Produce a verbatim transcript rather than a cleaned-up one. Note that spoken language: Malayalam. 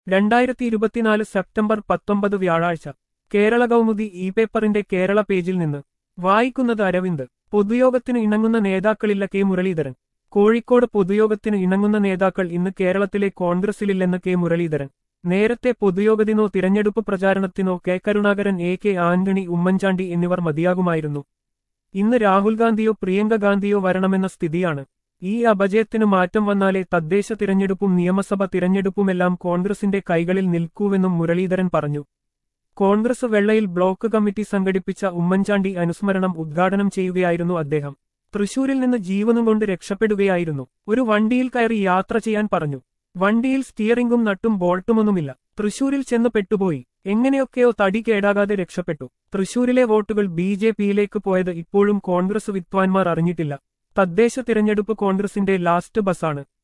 രണ്ടായിരത്തി ഇരുപത്തിനാല് സെപ്റ്റംബർ പത്തൊമ്പത് വ്യാഴാഴ്ച കേരള കൗമുദി ഇ പേപ്പറിന്റെ കേരള പേജിൽ നിന്ന് വായിക്കുന്നത് അരവിന്ദ്. പൊതുയോഗത്തിന് ഇണങ്ങുന്ന നേതാക്കളില്ല കെ മുരളീധരൻ. കോഴിക്കോട് പൊതുയോഗത്തിന് ഇണങ്ങുന്ന നേതാക്കൾ ഇന്ന് കേരളത്തിലെ കോൺഗ്രസിലില്ലെന്ന് കെ മുരളീധരൻ. നേരത്തെ പൊതുയോഗത്തിനോ തിരഞ്ഞെടുപ്പ് പ്രചാരണത്തിനോ K Karunakaran, A K Antony, Oommen Chandy എന്നിവർ മതിയാകുമായിരുന്നു. ഇന്ന് രാഹുൽ ഗാന്ധിയോ പ്രിയങ്ക ഗാന്ധിയോ വരണമെന്ന സ്ഥിതിയാണ്. ഈ അപജയത്തിന് മാറ്റം വന്നാലേ തദ്ദേശ തിരഞ്ഞെടുപ്പും നിയമസഭ തിരഞ്ഞെടുപ്പുമെല്ലാം കോൺഗ്രസിന്റെ കൈകളിൽ നിൽക്കൂവെന്നും മുരളീധരൻ പറഞ്ഞു. കോൺഗ്രസ് വെള്ളയിൽ ബ്ലോക്ക് കമ്മിറ്റി സംഘടിപ്പിച്ച ഉമ്മൻചാണ്ടി അനുസ്മരണം ഉദ്ഘാടനം ചെയ്യുകയായിരുന്നു അദ്ദേഹം. തൃശൂരിൽ നിന്ന് ജീവനും കൊണ്ട് രക്ഷപ്പെടുകയായിരുന്നു. ഒരു വണ്ടിയിൽ കയറി യാത്ര ചെയ്യാൻ പറഞ്ഞു. വണ്ടിയിൽ സ്റ്റിയറിംഗും നട്ടും ബോൾട്ടുമൊന്നുമില്ല. തൃശൂരിൽ ചെന്ന് പെട്ടുപോയി. എങ്ങനെയൊക്കെയോ തടി കേടാകാതെ രക്ഷപ്പെട്ടു. തൃശൂരിലെ വോട്ടുകൾ ബി ജെ പിയിലേക്ക് പോയത് ഇപ്പോഴും കോൺഗ്രസ് വിദ്വാൻമാർ അറിഞ്ഞിട്ടില്ല. തദ്ദേശ തിരഞ്ഞെടുപ്പ് കോൺഗ്രസിന്റെ ലാസ്റ്റ് ബസാണ്.